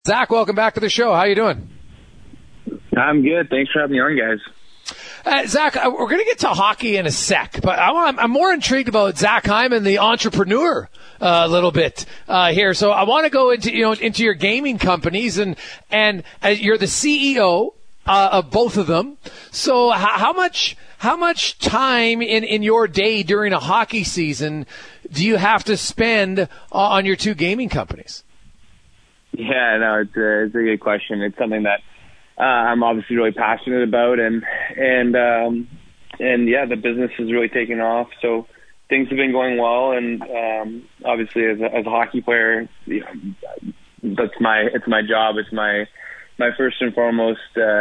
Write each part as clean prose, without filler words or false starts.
Zach, welcome back to the show. How you doing? I'm good. Thanks for having me on, guys. Zach, we're going to get to hockey in a sec, but I'm more intrigued about Zach Hyman, the entrepreneur, a little bit here. So I want to go into your gaming companies, and you're the CEO of both of them. So how much time in your day during a hockey season do you have to spend on your two gaming companies? Yeah, no, it's a good question. It's something that I'm obviously really passionate about, and yeah, the business has really taken off. So things have been going well, and obviously as a hockey player, it's my job. It's my first and foremost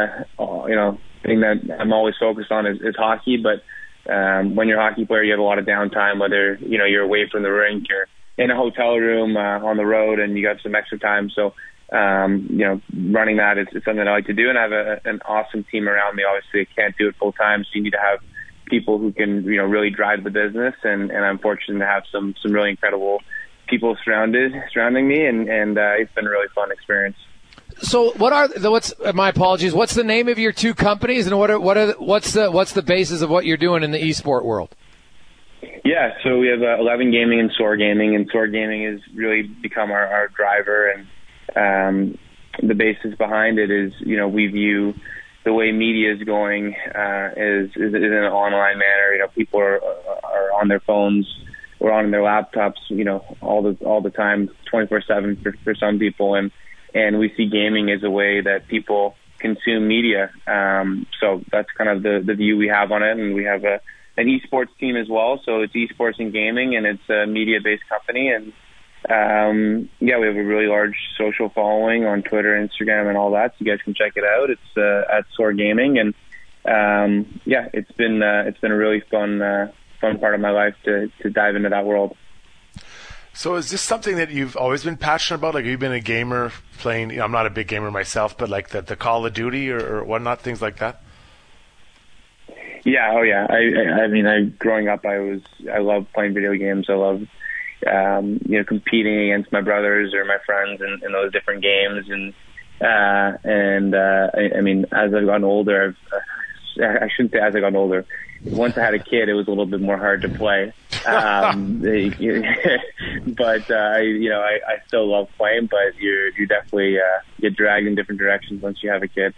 thing that I'm always focused on is hockey. But when you're a hockey player, you have a lot of downtime, whether you're away from the rink or in a hotel room on the road, and you got some extra time. So, running that is something I like to do, and I have an awesome team around me. Obviously, I can't do it full time, so you need to have people who can, really drive the business. And I'm fortunate to have some really incredible people surrounding me, and it's been a really fun experience. So what's my apologies, what's the name of your two companies, and what's the basis of what you're doing in the esport world? Yeah, so we have 11 Gaming and SOAR Gaming, and SOAR Gaming has really become our driver, and the basis behind it is, we view the way media is going is in an online manner. People are on their phones or on their laptops, all the time, 24/7 for some people, and we see gaming as a way that people consume media. So that's kind of the view we have on it, and we have an esports team as well. So it's esports and gaming, and it's a media-based company. And we have a really large social following on Twitter, Instagram, and all that. So you guys can check it out. It's at SOAR Gaming, and it's been a really fun part of my life to dive into that world. So is this something that you've always been passionate about? Like, have you been a gamer playing? I'm not a big gamer myself, but like the Call of Duty or whatnot, things like that. Yeah, oh yeah. Growing up, I love playing video games. I love, competing against my brothers or my friends in those different games. As I've gotten older, I shouldn't say as I've gotten older. Once I had a kid, it was a little bit more hard to play. But I still love playing. But you definitely get dragged in different directions once you have a kid.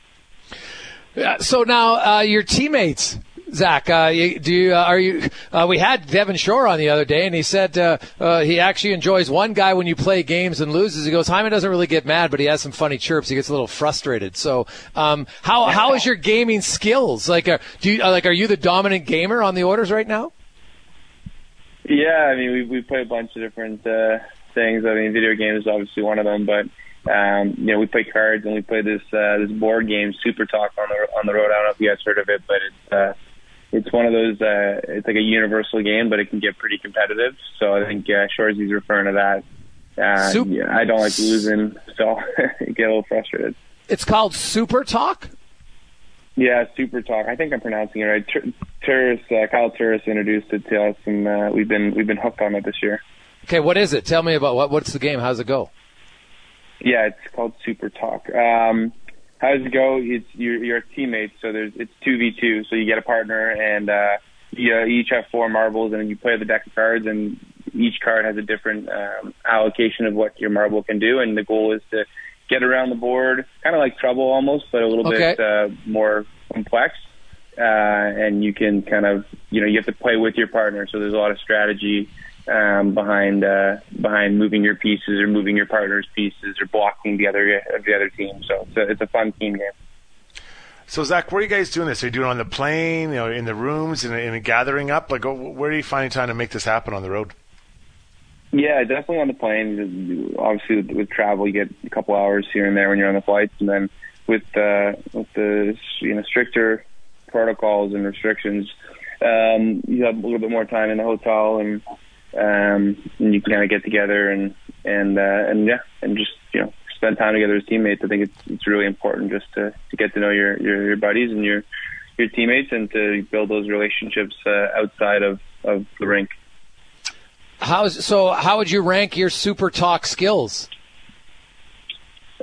So now your teammates, Zach, we had Devin Shore on the other day, and he said he actually enjoys one guy when you play games and loses. He goes, Hyman doesn't really get mad, but he has some funny chirps. He gets a little frustrated. So how is your gaming skills? Like, are you the dominant gamer on the orders right now? Yeah, we play a bunch of different things. Video games is obviously one of them, but we play cards, and we play this board game, Super Talk, on the road. I don't know if you guys heard of it, but it's one of those. It's like a universal game, but it can get pretty competitive. So I think Shoresy's referring to that. I don't like losing, so I get a little frustrated. It's called Super Talk? Yeah, Super Talk. I think I'm pronouncing it right. Kyle Turris introduced it to us, and we've been hooked on it this year. Okay, what is it? Tell me about what's the game? How's it go? Yeah, it's called Super Talk. How does it go? It's your teammates, so it's 2v2. So you get a partner, and you each have 4 marbles, and then you play the deck of cards, and each card has a different allocation of what your marble can do, and the goal is to get around the board, kind of like Trouble almost, but a little bit more complex. And you can kind of, you have to play with your partner, so there's a lot of strategy behind moving your pieces or moving your partner's pieces or blocking the other team. So it's a fun team game. So Zach, where are you guys doing this? Are you doing it on the plane, in the rooms, in a gathering up? Like, where are you finding time to make this happen on the road? Yeah, definitely on the plane. Obviously, with travel, you get a couple hours here and there when you're on the flights, and then with the stricter protocols and restrictions, you have a little bit more time in the hotel, and you can kind of get together and just spend time together as teammates. I think it's really important just to get to know your buddies and your teammates, and to build those relationships outside of the rink. How would you rank your Super Talk skills?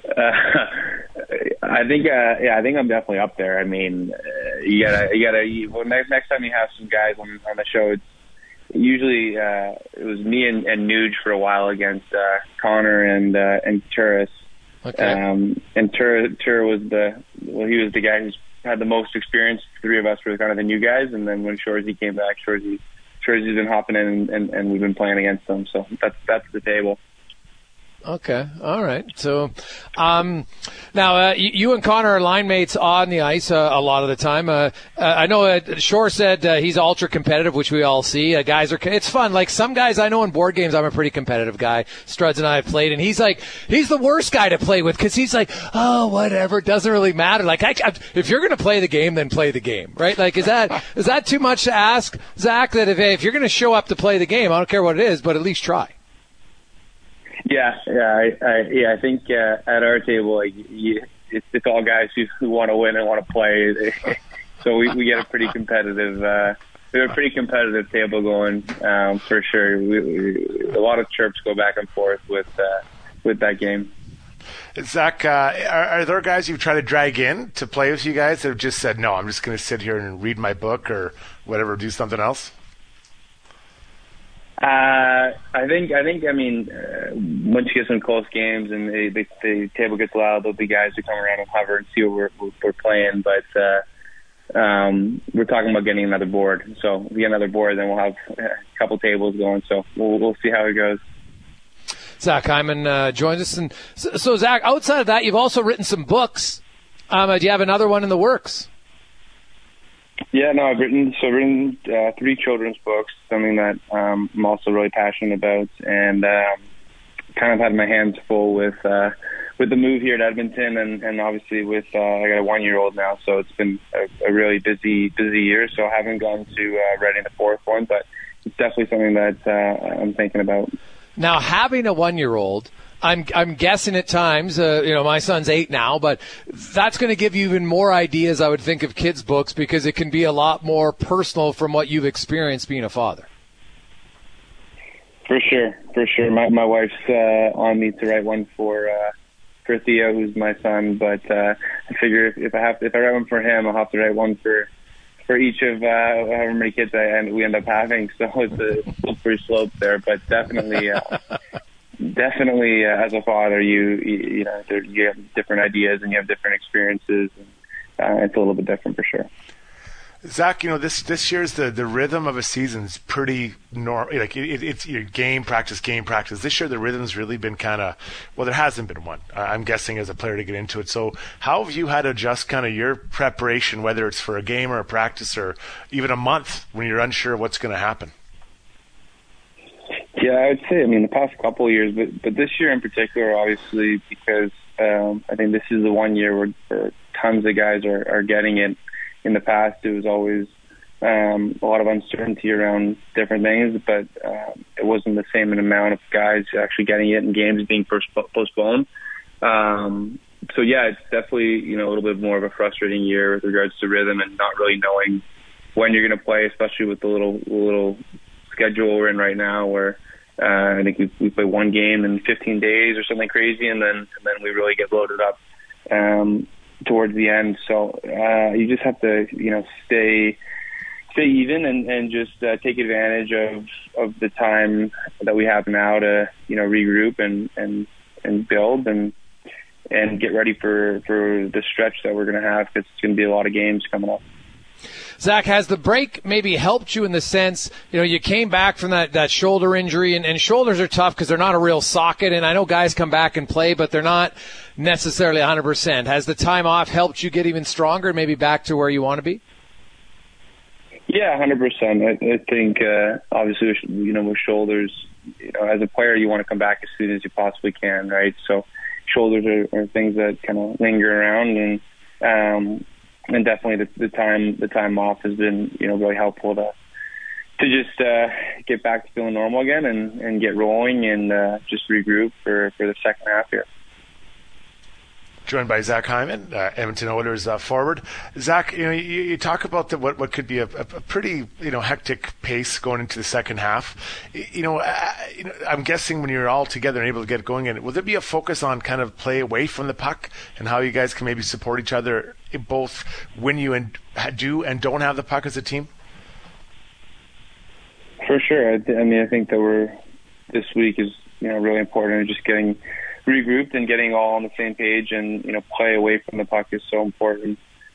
I think I'm definitely up there. I mean, well, next time you have some guys on the show, it's usually it was me and Nuge for a while against Connor and Turris. Okay. And Tur was he was the guy who's had the most experience. The three of us were kind of the new guys, and then when Shorzy came back, Shorzy's been hopping in, and we've been playing against them. So that's the table. Okay, all right. So now you and Connor are line mates on the ice a lot of the time. I know Shore said he's ultra competitive, which we all see. Guys it's fun. Like some guys I know in board games, I'm a pretty competitive guy. Struds and I have played, and he's the worst guy to play with because he's like, oh, whatever, it doesn't really matter. Like if you're going to play the game, then play the game, right? Like is that too much to ask, Zach? That if you're going to show up to play the game, I don't care what it is, but at least try. Yeah. I think at our table, it's all guys who want to win and want to play. So we get a pretty competitive. We have a pretty competitive table going for sure. A lot of chirps go back and forth with that game. Zach, are there guys you've tried to drag in to play with you guys that have just said, no, I'm just going to sit here and read my book or whatever, do something else? I mean, once you get some close games and the table gets loud, there'll be guys who come around and hover and see what we're playing. But we're talking about getting another board. So if we get another board, then we'll have a couple tables going. So we'll see how it goes. Zach Hyman joins us. And so, Zach, outside of that, you've also written some books. Do you have another one in the works? Yeah, no, I've written 3 children's books, something that I'm also really passionate about, and kind of had my hands full with the move here to Edmonton, and obviously with I got a 1-year-old now, so it's been a really busy year. So I haven't gone to writing the 4th one, but it's definitely something that I'm thinking about. Now, having a 1-year-old, I'm guessing at times, my son's 8 now, but that's going to give you even more ideas, I would think, of kids' books because it can be a lot more personal from what you've experienced being a father. For sure. My wife's on me to write one for Theo, who's my son, but I figure if I write one for him, I'll have to write one for each of however many kids we end up having. So it's a slippery slope there, but definitely. Definitely, as a father, you have different ideas and you have different experiences. And, it's a little bit different for sure. Zach, this year's the rhythm of a season is pretty normal. Like it's your game practice. This year the rhythm's really been there hasn't been one. I'm guessing as a player to get into it. So how have you had to adjust kind of your preparation, whether it's for a game or a practice or even a month when you're unsure of what's going to happen? Yeah, I would say, the past couple of years, but this year in particular, obviously, because I think this is the 1 year where tons of guys are getting it. In the past, it was always a lot of uncertainty around different things, but it wasn't the same amount of guys actually getting it and games being postponed. So, yeah, it's definitely, a little bit more of a frustrating year with regards to rhythm and not really knowing when you're going to play, especially with the little schedule we're in right now where I think we play one game in 15 days or something crazy, and then we really get loaded up towards the end. So you just have to stay even and just take advantage of the time that we have now to regroup and build and get ready for the stretch that we're going to have, because it's going to be a lot of games coming up. Zach, has the break maybe helped you in the sense, you came back from that shoulder injury, and shoulders are tough because they're not a real socket, and I know guys come back and play, but they're not necessarily 100%. Has the time off helped you get even stronger and maybe back to where you want to be? Yeah, 100%. I think, obviously, with shoulders, as a player, you want to come back as soon as you possibly can, right? So shoulders are things that kind of linger around, and definitely the time off has been really helpful to just get back to feeling normal again and get rolling and just regroup for the second half here. joined by Zach Hyman, Edmonton Oilers forward. Zach, you talk about what could be a pretty hectic pace going into the second half. I'm guessing when you're all together and able to get going, will there be a focus on kind of play away from the puck and how you guys can maybe support each other both when you do and don't have the puck as a team? For sure. I think that this week is really important, just getting regrouped and getting all on the same page, and play away from the puck is so important.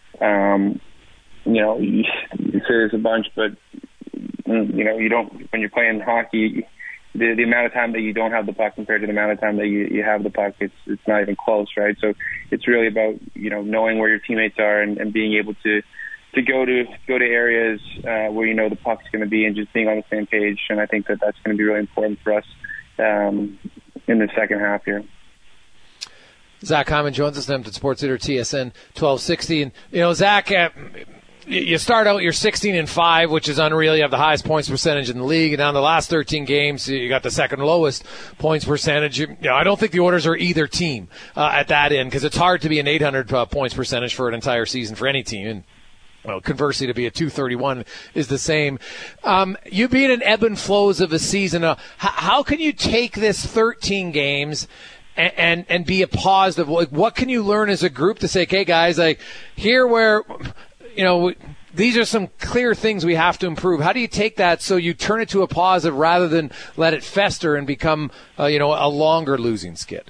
You say this a bunch, but you don't, when you're playing hockey, the amount of time that you don't have the puck compared to the amount of time that you have the puck, it's not even close, right? So it's really about knowing where your teammates are and being able to go to areas where the puck's going to be, and just being on the same page. And I think that that's going to be really important for us in the second half here. Zach Hyman joins us, Edmonton Sports Leader, TSN 1260. And Zach, you start out, you're 16-5, which is unreal. You have the highest points percentage in the league, and down the last 13 games, you got the second lowest points percentage. I don't think the Oilers are either team at that end, because it's hard to be an 800 points percentage for an entire season for any team. And conversely, to be a 231 is the same. You being an ebb and flows of a season, how can you take this 13 games and be a positive? What can you learn as a group to say, okay, guys, here where, these are some clear things we have to improve. How do you take that so you turn it to a positive rather than let it fester and become, a longer losing skid?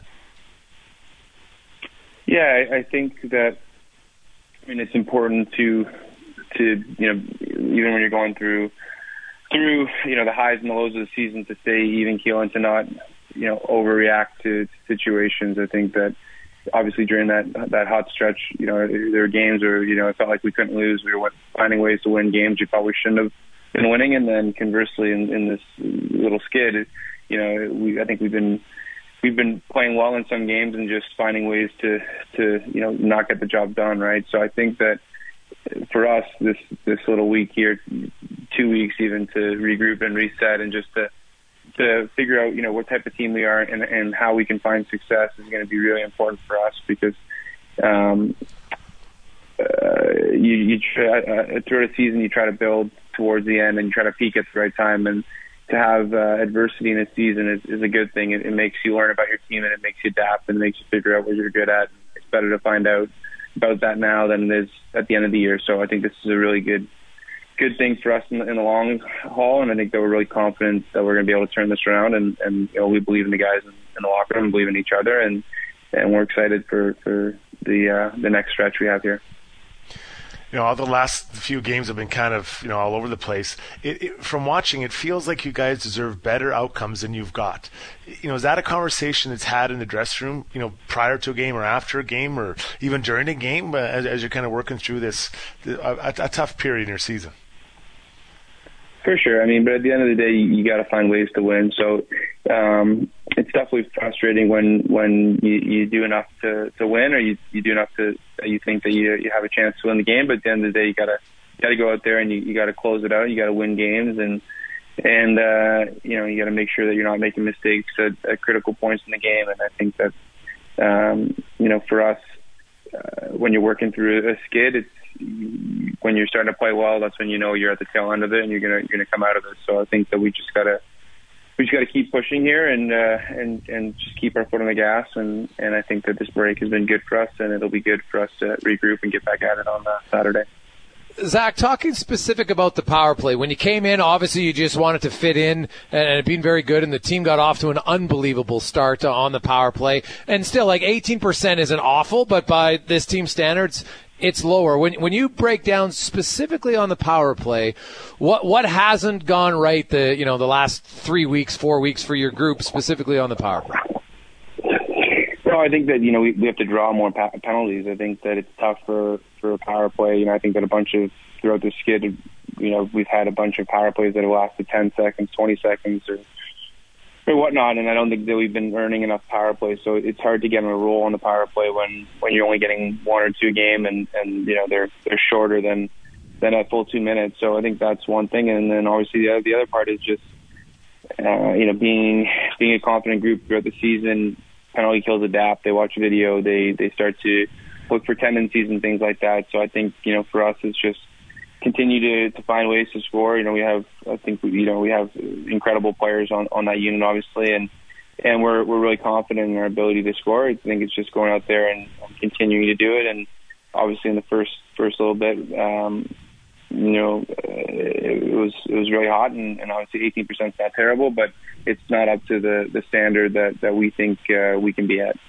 Yeah, I think that, it's important to even when you're going through the highs and the lows of the season, to stay even keel and to not overreact to situations. I think that obviously during that hot stretch, there were games where it felt like we couldn't lose. We were finding ways to win games you probably shouldn't have been winning, and then conversely in this little skid, I think we've been playing well in some games and just finding ways to not get the job done, right? So I think that for us, this little week here, 2 weeks even, to regroup and reset and just to figure out what type of team we are and how we can find success is going to be really important for us, because you try, throughout a season you try to build towards the end and you try to peak at the right time, and to have adversity in a season is a good thing. It makes you learn about your team, and it makes you adapt, and it makes you figure out what you're good at. It's better to find out about that now than it is at the end of the year. So I think this is a really good thing for us in the long haul, and I think that we're really confident that we're going to be able to turn this around. And we believe in the guys in the locker room, and believe in each other, and we're excited for the next stretch we have here. All the last few games have been kind of, all over the place. From watching, it feels like you guys deserve better outcomes than you've got. Is that a conversation that's had in the dressing room, prior to a game or after a game or even during a game, as you're kind of working through this, a tough period in your season? For sure. But at the end of the day, you got to find ways to win. So it's definitely frustrating when you do enough to win, or you do enough that you think that you have a chance to win the game. But at the end of the day, you got to go out there and you got to close it out. You got to win games, and you got to make sure that you're not making mistakes at critical points in the game. And I think that for us, when you're working through a skid, when you're starting to play well, that's when you're at the tail end of it and you're gonna come out of it. So I think that we just gotta keep pushing here and just keep our foot on the gas, and I think that this break has been good for us, and it'll be good for us to regroup and get back at it on Saturday. Zach, talking specific about the power play, when you came in, obviously you just wanted to fit in, and it being very good, and the team got off to an unbelievable start on the power play. And still, 18% isn't awful, but by this team standards, it's lower. When you break down specifically on the power play, what hasn't gone right the last 3 weeks, 4 weeks for your group, specifically on the power play? No, I think that we have to draw more penalties. I think that it's tough for a power play. I think that throughout the skid, we've had a bunch of power plays that have lasted 10 seconds, 20 seconds, or whatnot, and I don't think that we've been earning enough power play. So it's hard to get in a roll on the power play when you're only getting one or two a game, and they're shorter than a full 2 minutes. So I think that's one thing, and then obviously the other part is just being a confident group throughout the season. penalty kills adapt. They watch video. They start to look for tendencies and things like that. So I think, for us, it's just continue to find ways to score. We have incredible players on that unit, obviously, and we're really confident in our ability to score. I think it's just going out there and continuing to do it. And obviously, in the first little bit, it was really hot, and obviously 18% is not terrible, but it's not up to the standard that we think we can be at.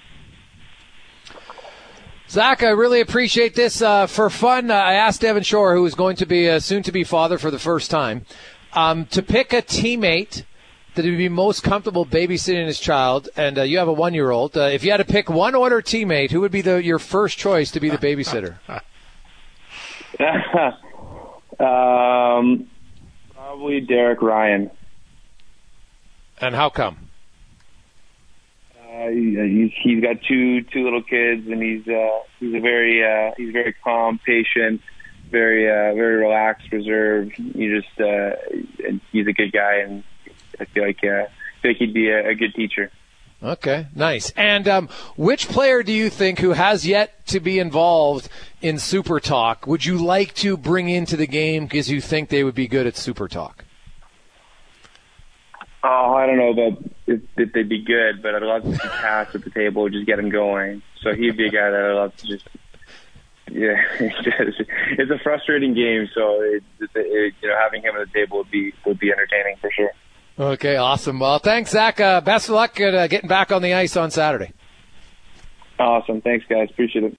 Zach, I really appreciate this. For fun, I asked Evan Shore, who is going to be a soon-to-be father for the first time, to pick a teammate that would be most comfortable babysitting his child, and you have a 1-year-old. If you had to pick one Oilers teammate, who would be your first choice to be the babysitter? Probably Derek Ryan. And how come? He's got two little kids, and he's very calm, patient, very relaxed, reserved. He's a good guy, and I feel like he'd be a good teacher. Okay, nice. And which player do you think who has yet to be involved in Super Talk would you like to bring into the game because you think they would be good at Super Talk? Oh, I don't know about if they'd be good, but I'd love to see Cass at the table, just get him going. So he'd be a guy that I'd love to just. Yeah, it's a frustrating game, so having him at the table would be entertaining for sure. Okay, awesome. Well, thanks, Zach. Best of luck at getting back on the ice on Saturday. Awesome. Thanks, guys. Appreciate it.